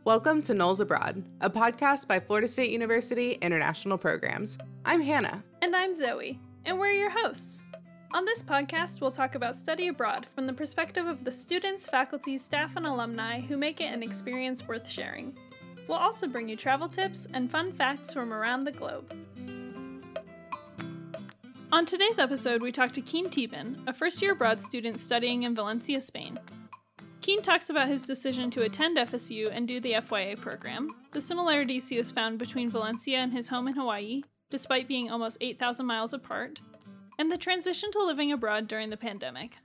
Welcome to Knowles Abroad, a podcast by Florida State University International Programs. I'm Hannah. And I'm Zoe, and we're your hosts. On this podcast, we'll talk about study abroad from the perspective of the students, faculty, staff, and alumni who make it an experience worth sharing. We'll also bring you travel tips and fun facts from around the globe. On today's episode, we talk to Keen Teben, a first-year abroad student studying in Valencia, Spain. Keen talks about his decision to attend FSU and do the FYA program, the similarities he has found between Valencia and his home in Hawaii, despite being almost 8,000 miles apart, and the transition to living abroad during the pandemic.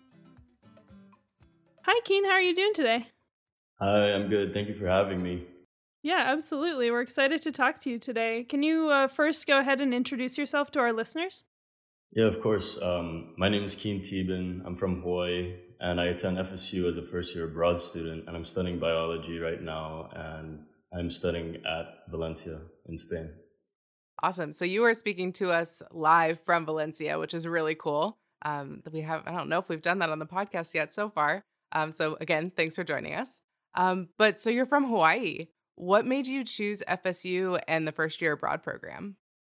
Hi, Keen. How are you doing today? Hi, I'm good. Thank you for having me. Yeah, absolutely. We're excited to talk to you today. Can you first go ahead and introduce yourself to our listeners? Yeah, of course. My name is Keen Teben. I'm from Hawaii, and I attend FSU as a first-year abroad student, and I'm studying biology right now, and I'm studying at Valencia in Spain. Awesome. So you are speaking to us live from Valencia, which is really cool. I don't know if we've done that on the podcast yet so far. So again, thanks for joining us. But so you're from Hawaii. What made you choose FSU and the first-year abroad program?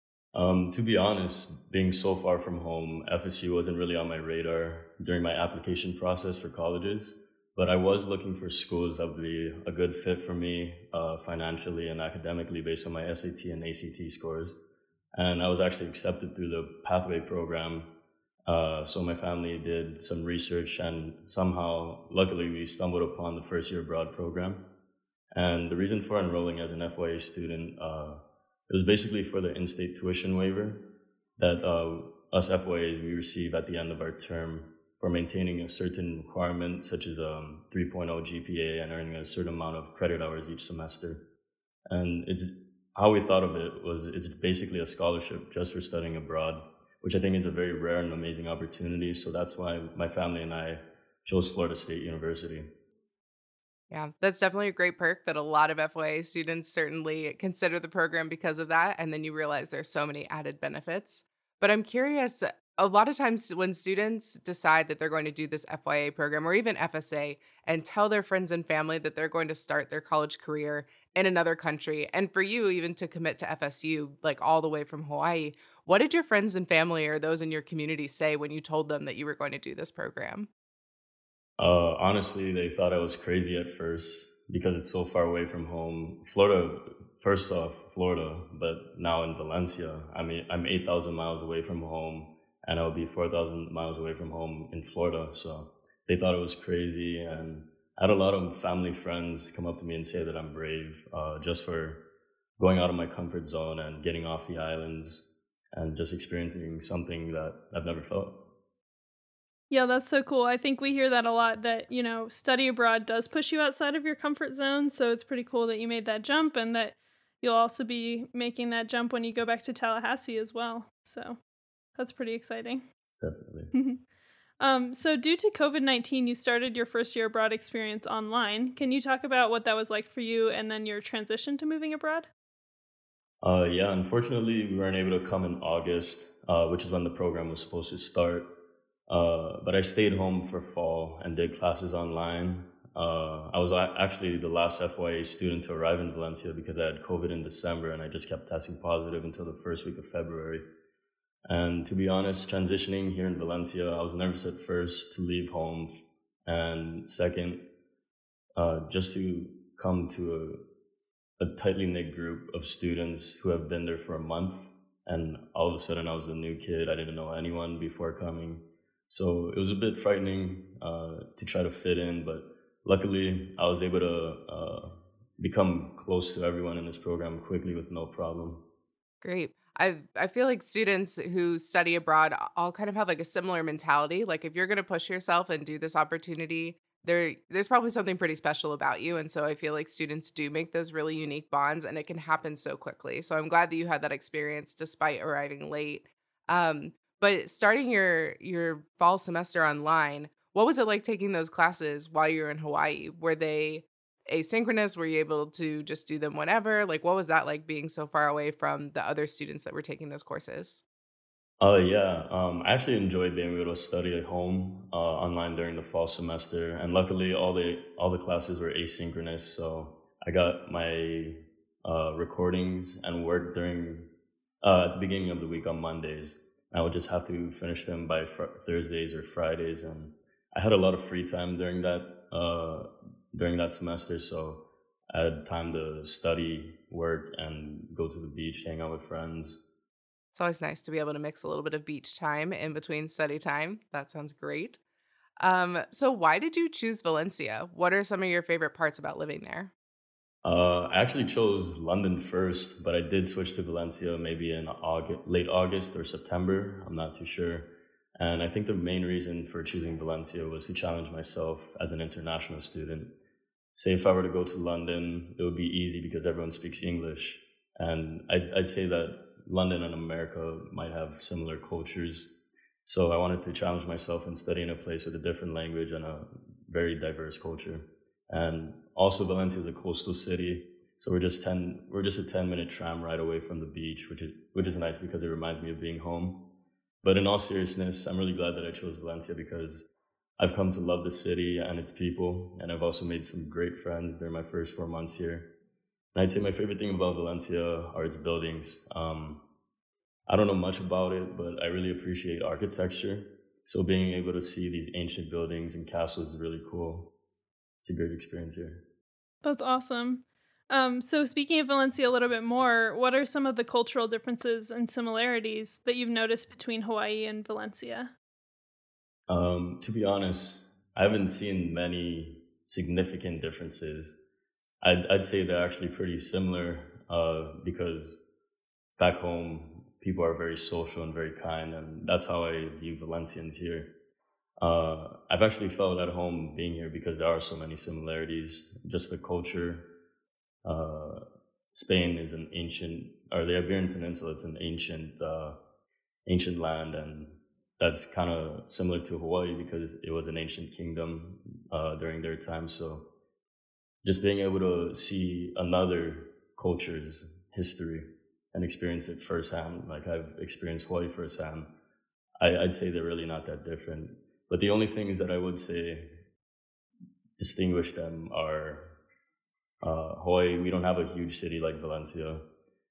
To be honest, being so far from home, FSU wasn't really on my radar during my application process for colleges, but I was looking for schools that would be a good fit for me financially and academically based on my SAT and ACT scores. And I was actually accepted through the Pathway program. So my family did some research and somehow, luckily, we stumbled upon the first year abroad program. And the reason for enrolling as an FYA student, it was basically for the in-state tuition waiver that us FYAs, we receive at the end of our term for maintaining a certain requirement, such as 3.0 GPA and earning a certain amount of credit hours each semester. And it's how we thought of it was it's basically a scholarship just for studying abroad, which I think is a very rare and amazing opportunity. So that's why my family and I chose Florida State University. Yeah, that's definitely a great perk that a lot of FYA students certainly consider the program because of that. And then you realize there's so many added benefits. But I'm curious, a lot of times when students decide that they're going to do this FYA program or even FSA and tell their friends and family that they're going to start their college career in another country, and for you even to commit to FSU, like all the way from Hawaii, what did your friends and family or those in your community say when you told them that you were going to do this program? Honestly, they thought I was crazy at first because it's so far away from home. Florida, first off, Florida, but now in Valencia. I mean, I'm 8,000 miles away from home, and I'll be 4,000 miles away from home in Florida. So they thought it was crazy. And I had a lot of family friends come up to me and say that I'm brave just for going out of my comfort zone and getting off the islands and just experiencing something that I've never felt. Yeah, that's so cool. I think we hear that a lot, that, study abroad does push you outside of your comfort zone. So it's pretty cool that you made that jump and that you'll also be making that jump when you go back to Tallahassee as well. So that's pretty exciting. Definitely. So due to COVID-19, you started your first year abroad experience online. Can you talk about what that was like for you and then your transition to moving abroad? Yeah, unfortunately, we weren't able to come in August, which is when the program was supposed to start. But I stayed home for fall and did classes online. I was actually the last FYA student to arrive in Valencia because I had COVID in December and I just kept testing positive until the first week of February. And to be honest, transitioning here in Valencia, I was nervous at first to leave home. And second, just to come to a tightly knit group of students who have been there for a month. And all of a sudden I was the new kid. I didn't know anyone before coming. So it was a bit frightening to try to fit in, but luckily I was able to become close to everyone in this program quickly with no problem. Great. I feel like students who study abroad all kind of have like a similar mentality. Like if you're going to push yourself and do this opportunity, there's probably something pretty special about you. And so I feel like students do make those really unique bonds and it can happen so quickly. So I'm glad that you had that experience despite arriving late. But starting your fall semester online, what was it like taking those classes while you were in Hawaii? Were they asynchronous? Were you able to just do them whenever? Like, what was that like being so far away from the other students that were taking those courses? Yeah. I actually enjoyed being able to study at home online during the fall semester, and luckily all the classes were asynchronous, so I got my recordings and work during at the beginning of the week on Mondays. I would just have to finish them by Thursdays or Fridays, and I had a lot of free time during that semester, so I had time to study, work, and go to the beach, hang out with friends. It's always nice to be able to mix a little bit of beach time in between study time. That sounds great. So why did you choose Valencia? What are some of your favorite parts about living there? I actually chose London first, but I did switch to Valencia maybe in late August or September. I'm not too sure. And I think the main reason for choosing Valencia was to challenge myself as an international student. Say if I were to go to London, it would be easy because everyone speaks English. And I'd say that London and America might have similar cultures. So I wanted to challenge myself and study in a place with a different language and a very diverse culture. And also Valencia is a coastal city. So we're just a 10-minute tram ride away from the beach, which is nice because it reminds me of being home. But in all seriousness, I'm really glad that I chose Valencia because I've come to love the city and its people, and I've also made some great friends during my first 4 months here. And I'd say my favorite thing about Valencia are its buildings. I don't know much about it, but I really appreciate architecture. So being able to see these ancient buildings and castles is really cool. It's a great experience here. That's awesome. So speaking of Valencia a little bit more, what are some of the cultural differences and similarities that you've noticed between Hawaii and Valencia? To be honest, I haven't seen many significant differences. I'd say they're actually pretty similar because back home, people are very social and very kind, and that's how I view Valencians here. I've actually felt at home being here because there are so many similarities. Just the culture. Spain is the Iberian Peninsula, it's an ancient land, and that's kind of similar to Hawaii because it was an ancient kingdom during their time. So just being able to see another culture's history and experience it firsthand, like I've experienced Hawaii firsthand, I'd say they're really not that different. But the only things that I would say distinguish them are Hawaii, we don't have a huge city like Valencia,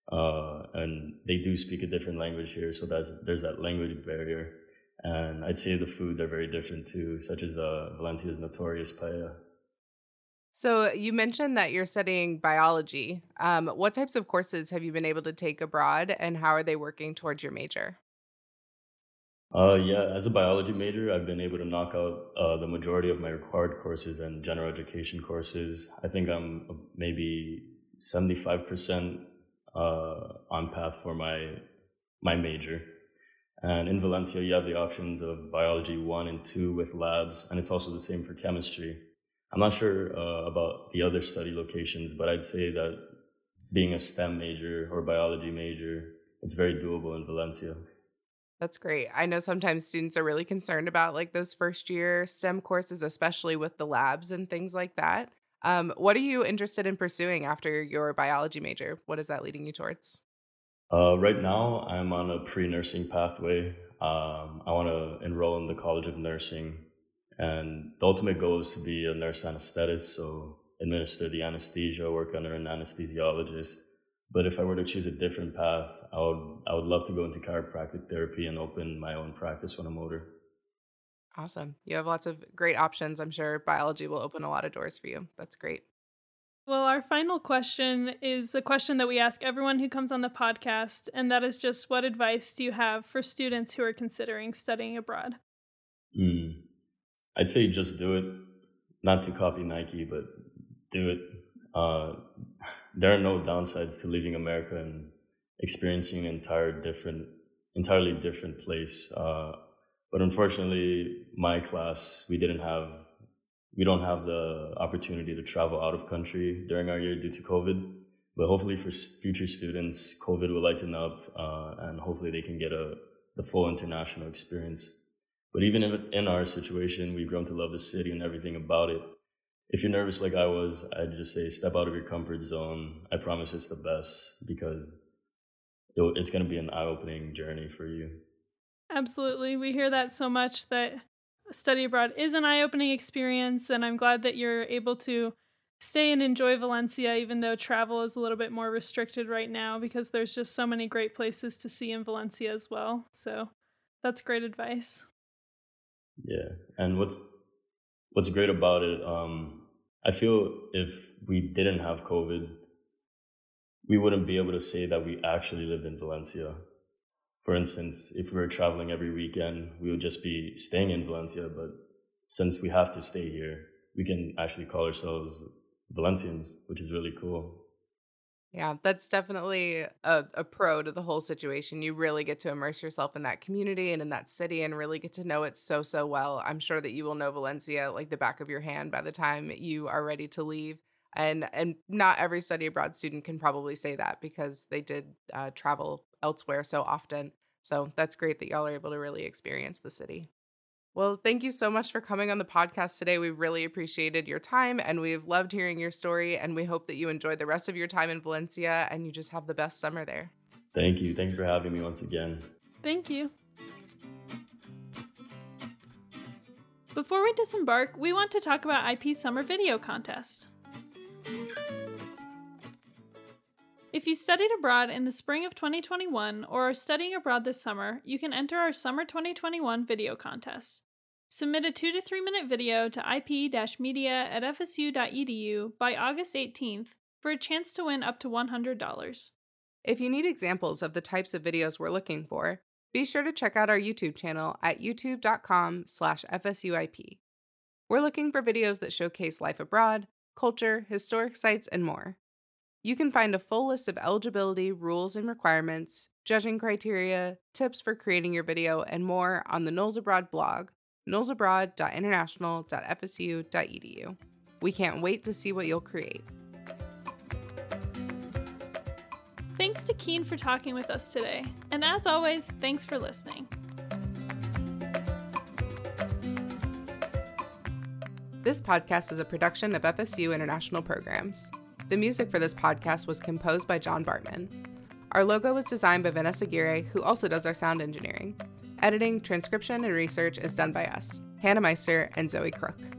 and they do speak a different language here, so there's that language barrier. And I'd say the foods are very different too, such as Valencia's notorious paella. So you mentioned that you're studying biology. What types of courses have you been able to take abroad, and how are they working towards your major? Yeah, as a biology major, I've been able to knock out the majority of my required courses and general education courses. I think I'm maybe 75% on path for my major. And in Valencia, you have the options of biology 1 and 2 with labs, and it's also the same for chemistry. I'm not sure about the other study locations, but I'd say that being a STEM major or biology major, it's very doable in Valencia. That's great. I know sometimes students are really concerned about like those first year STEM courses, especially with the labs and things like that. What are you interested in pursuing after your biology major? What is that leading you towards? Right now, I'm on a pre-nursing pathway. I want to enroll in the College of Nursing, and the ultimate goal is to be a nurse anesthetist, so administer the anesthesia, work under an anesthesiologist. But if I were to choose a different path, I would love to go into chiropractic therapy and open my own practice when I'm older. Awesome. You have lots of great options. I'm sure biology will open a lot of doors for you. That's great. Well, our final question is a question that we ask everyone who comes on the podcast, and that is just what advice do you have for students who are considering studying abroad? I'd say just do it. Not to copy Nike, but do it. There are no downsides to leaving America and experiencing an entirely different place. But unfortunately, my class, we don't have the opportunity to travel out of country during our year due to COVID. But hopefully for future students, COVID will lighten up, and hopefully they can get the full international experience. But even if in our situation, we've grown to love the city and everything about it. If you're nervous like I was, I'd just say step out of your comfort zone. I promise it's the best because it's going to be an eye-opening journey for you. Absolutely. We hear that so much, that study abroad is an eye-opening experience, and I'm glad that you're able to stay and enjoy Valencia, even though travel is a little bit more restricted right now because there's just so many great places to see in Valencia as well. So that's great advice. Yeah. And what's great about it, I feel if we didn't have COVID, we wouldn't be able to say that we actually lived in Valencia. For instance, if we were traveling every weekend, we would just be staying in Valencia. But since we have to stay here, we can actually call ourselves Valencians, which is really cool. Yeah, that's definitely a pro to the whole situation. You really get to immerse yourself in that community and in that city and really get to know it so, so well. I'm sure that you will know Valencia like the back of your hand by the time you are ready to leave. And not every study abroad student can probably say that because they did travel elsewhere so often. So that's great that y'all are able to really experience the city. Well, thank you so much for coming on the podcast today. We really appreciated your time and we've loved hearing your story. And we hope that you enjoy the rest of your time in Valencia and you just have the best summer there. Thank you. Thank you for having me once again. Thank you. Before we disembark, we want to talk about IP's Summer Video Contest. If you studied abroad in the spring of 2021 or are studying abroad this summer, you can enter our Summer 2021 Video Contest. Submit a 2 to 3 minute video to ip-media@fsu.edu by August 18th for a chance to win up to $100. If you need examples of the types of videos we're looking for, be sure to check out our YouTube channel at youtube.com/FSUIP. We're looking for videos that showcase life abroad, culture, historic sites, and more. You can find a full list of eligibility, rules and requirements, judging criteria, tips for creating your video, and more on the Knowles Abroad blog, knowlesabroad.international.fsu.edu. We can't wait to see what you'll create. Thanks to Keen for talking with us today. And as always, thanks for listening. This podcast is a production of FSU International Programs. The music for this podcast was composed by John Bartman. Our logo was designed by Vanessa Gire, who also does our sound engineering. Editing, transcription, and research is done by us, Hannah Meister and Zoe Crook.